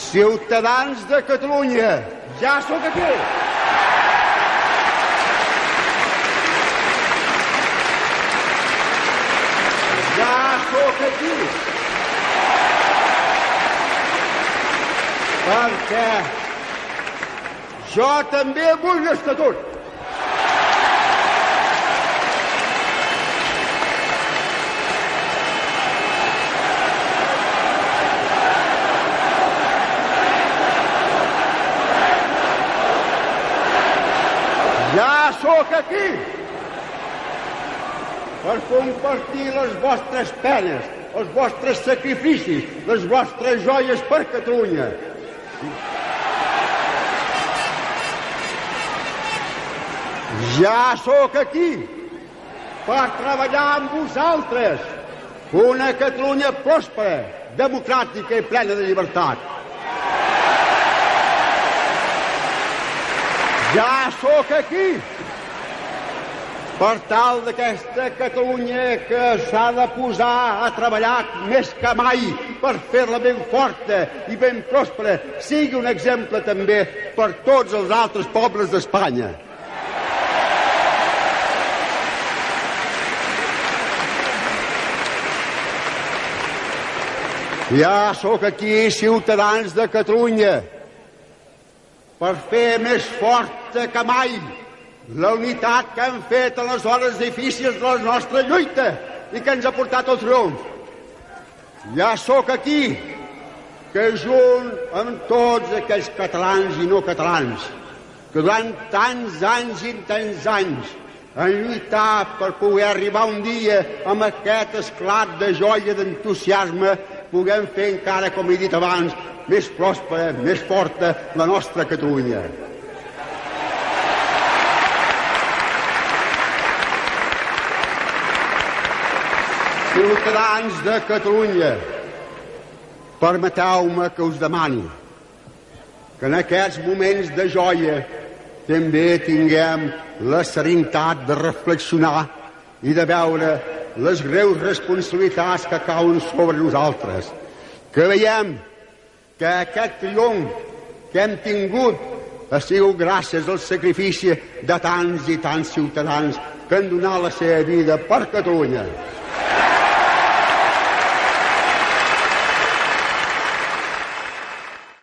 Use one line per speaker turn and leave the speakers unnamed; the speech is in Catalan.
Ciutadans de Catalunya, ja sóc aquí. Ja sóc aquí. Perquè jo també vull l'Estatut. Ja sóc aquí per compartir les vostres penes, els vostres sacrificis, les vostres joies per Catalunya. Ja sóc aquí per treballar amb vosaltres una Catalunya pròspera, democràtica i plena de llibertat. Ja sóc aquí per tal d'aquesta Catalunya que s'ha de posar a treballar més que mai per fer-la ben forta i ben pròspera, sigui un exemple també per tots els altres pobles d'Espanya. Ja sóc aquí, ciutadans de Catalunya, per fer més forta que mai la unitat que hem fet en les hores difícils de la nostra lluita i que ens ha portat al triomf. Ja sóc aquí, que junt amb tots aquells catalans i no catalans que durant tants anys i tants anys han lluitat per poder arribar un dia amb aquest esclat de joia d'entusiasme, puguem fer encara, com he dit abans, més pròspera, més forta la nostra Catalunya. Ciutadans de Catalunya, permeteu-me que us demani que en aquests moments de joia també tinguem la serenitat de reflexionar i de veure les greus responsabilitats que cauen sobre nosaltres, que veiem que aquest triomf que hem tingut ha sigut gràcies al sacrifici de tants i tants ciutadans que han donat la seva vida per Catalunya.